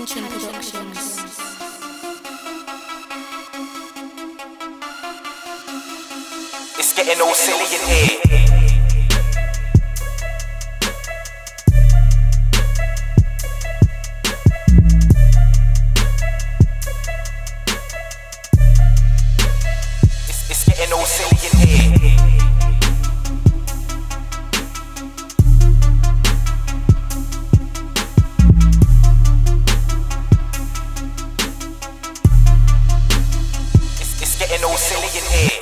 Tantrum Productions. It's getting all silly in here. It's getting all silly in here. It's getting all silly in here.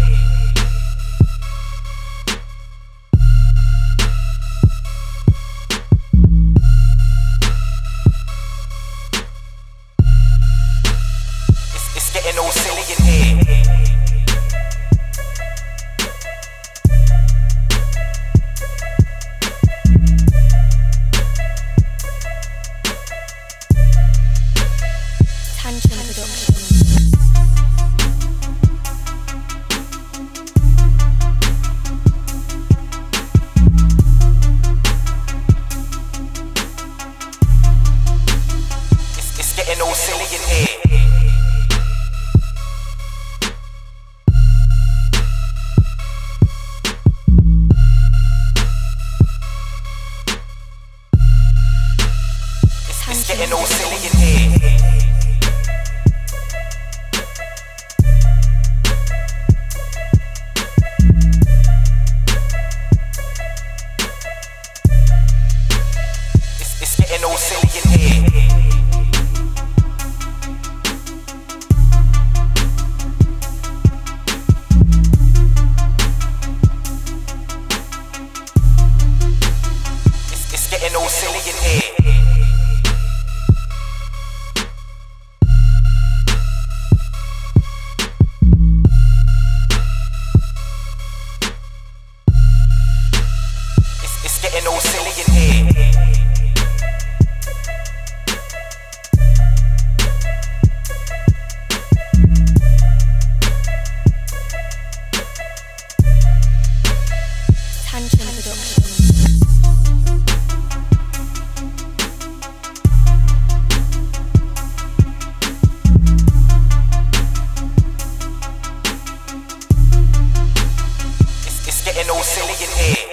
It's getting all silly in here. Tantrum Productions. It's getting all silly in here. It's getting all silly in here. It's getting all silly in here. It's getting all silly in here. It's getting all silly in here. Tantrum Productions. It's getting all silly in here.